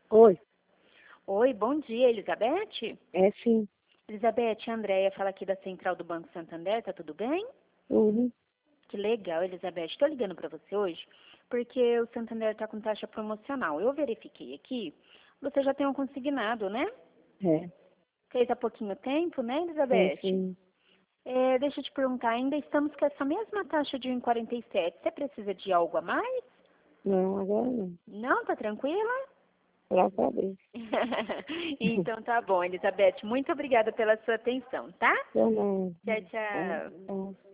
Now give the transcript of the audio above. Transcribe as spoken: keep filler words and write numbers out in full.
Oi, Oi, bom dia, Elizabeth? é sim. Elizabeth, a Andréia fala aqui da Central do Banco Santander, tá tudo bem? Uhum. Que legal, Elizabeth. Estou ligando para você hoje porque o Santander está com taxa promocional. Eu verifiquei aqui, você já tem um consignado, né? É, Fez há pouquinho tempo, né, é Elizabeth? sim. É, deixa eu te perguntar, ainda estamos com essa mesma taxa de um vírgula quarenta e sete. Você precisa de algo a mais? Não, agora não. Não, tá tranquila? Graças a Deus. Então tá bom, Elizabeth. Muito obrigada pela sua atenção, tá? Eu não. Tchau, É, tchau. é.